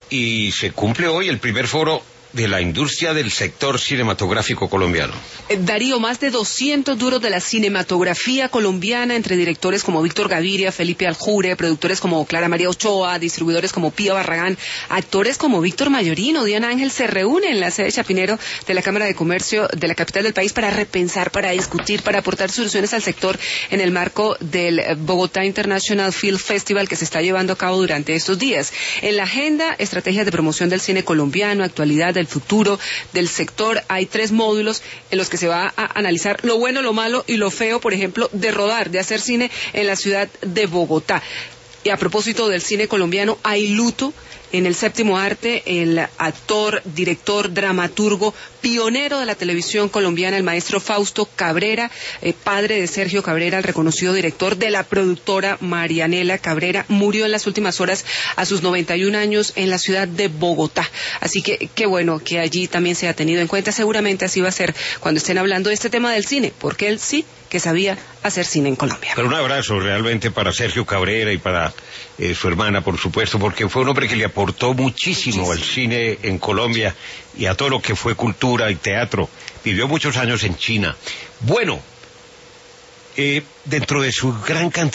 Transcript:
y se cumple hoy el primer foro de la industria del sector cinematográfico colombiano. Darío, más de 200 duros de la cinematografía colombiana, entre directores como Víctor Gaviria, Felipe Aljure, productores como Clara María Ochoa, distribuidores como Pío Barragán, actores como Víctor Mayorino, Diana Ángel, se reúnen en la sede Chapinero de la Cámara de Comercio de la capital del país para repensar, para discutir, para aportar soluciones al sector en el marco del Bogotá International Film Festival que se está llevando a cabo durante estos días. En la agenda, estrategias de promoción del cine colombiano, actualidad del futuro del sector. Hay 3 módulos en los que se va a analizar lo bueno, lo malo y lo feo, por ejemplo, de rodar, de hacer cine en la ciudad de Bogotá. Y a propósito del cine colombiano, hay luto en el séptimo arte. El actor, director, dramaturgo, pionero de la televisión colombiana, el maestro Fausto Cabrera, padre de Sergio Cabrera, el reconocido director de la productora Marianela Cabrera, murió en las últimas horas a sus 91 años en la ciudad de Bogotá. Así que qué bueno que allí también se ha tenido en cuenta. Seguramente así va a ser cuando estén hablando de este tema del cine, porque él sí que sabía hacer cine en Colombia. Pero un abrazo realmente para Sergio Cabrera y para su hermana, por supuesto, porque fue un hombre que le aportó muchísimo al cine en Colombia y a todo lo que fue cultura y teatro. Vivió muchos años en China. Bueno, dentro de su gran cantidad